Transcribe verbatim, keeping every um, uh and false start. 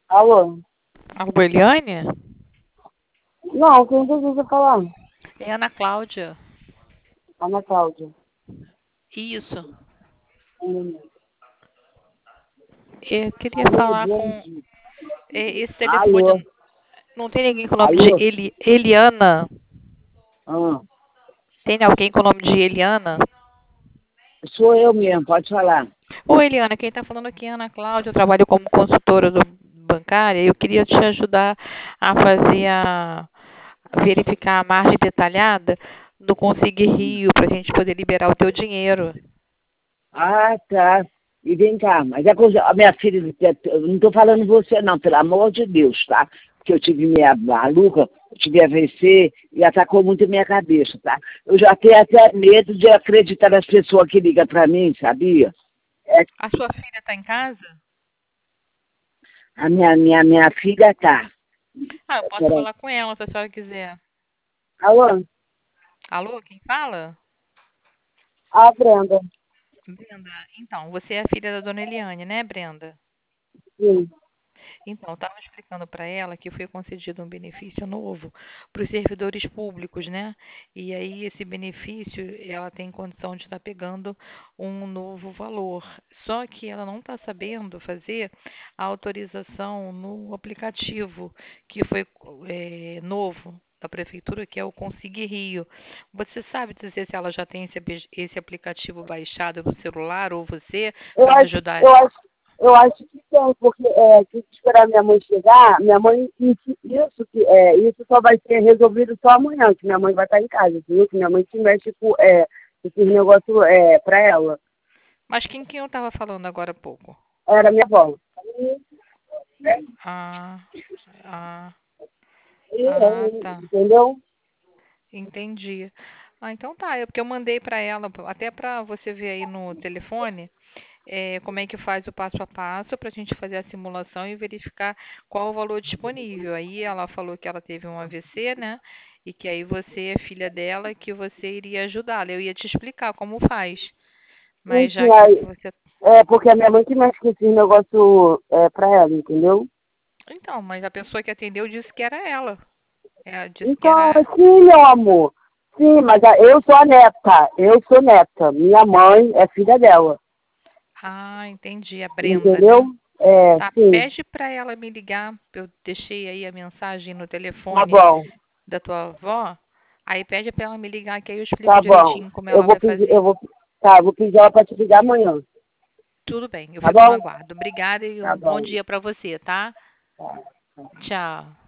Alô? Alô, Eliane? Não, quem precisa falar? É Ana Cláudia. Ana Cláudia. Isso. Hum. Eu queria Alô, falar com gente. é, esse Alô? telefone. Não tem ninguém com o nome de Alô? Eli, Eliana? Ah, Tem alguém com o nome de Eliana? sou eu mesmo, pode falar. Oi, Eliana, quem está falando aqui é Ana Cláudia. Eu trabalho como consultora do bancária. Eu queria te ajudar a fazer a verificar a margem detalhada do Conseguir Rio para a gente poder liberar o teu dinheiro. Ah, tá. E vem cá, mas é coisa, a minha filha, eu não estou falando você não, pelo amor de Deus, tá? Porque eu tive minha maluca, eu tive A V C e atacou muito a minha cabeça, tá? Eu já tenho até medo de acreditar nas pessoas que ligam para mim, sabia? É, A sua filha está em casa? a minha, minha, minha filha tá. Ah, eu posso Peraí. falar com ela se a senhora quiser. Alô? Alô, quem fala? A Brenda. Brenda, então, você é a filha da dona Eliane, né, Brenda? Sim. Então, eu estava explicando para ela que foi concedido um benefício novo para os servidores públicos, né? E aí, esse benefício, ela tem condição de estar pegando um novo valor. Só que ela não está sabendo fazer a autorização no aplicativo que foi eh, novo da prefeitura, que é o Conseguir Rio. Você sabe dizer se ela já tem esse, abi- esse aplicativo baixado no celular ou você, Eu para me acho, ajudar? eu acho, eu acho que tem, porque é, se esperar minha mãe chegar, minha mãe disse isso, que é, isso só vai ser resolvido só amanhã, que minha mãe vai estar em casa, entendeu? Que minha mãe que mexe com é, esses negócios é, pra ela. Mas quem que eu estava falando agora há pouco? Era minha avó. Ah, ah, E, ah, é, tá. entendeu? Entendi. Ah, então tá. É porque eu mandei para ela, até para você ver aí no telefone, é, como é que faz o passo a passo para a gente fazer a simulação e verificar qual o valor disponível. Aí ela falou que ela teve um A V C, né? E que aí você é filha dela, que você iria ajudá-la. Eu ia te explicar como faz. Mas Enfim, já que aí, você. é porque a minha mãe que mexe com esses negócios é, pra ela, entendeu? Então, mas a pessoa que atendeu disse que era ela. Ela disse que Então, era. sim, meu amor. Sim, mas a- eu sou a neta. Eu sou neta. Minha mãe é filha dela. Ah, entendi. A Brenda, Entendeu? né? É, Tá, sim. pede para ela me ligar. Eu deixei aí a mensagem no Tá telefone bom, da tua avó. Aí pede para ela me ligar que aí eu explico tá bom. direitinho como Eu ela vou vai pedir, fazer. eu vou, tá, eu vou pedir ela pra te ligar amanhã. Tudo bem, eu Tá fico no bom? aguardo. Obrigada e Tá um bom bom. dia para você, tá? Tá. Tchau.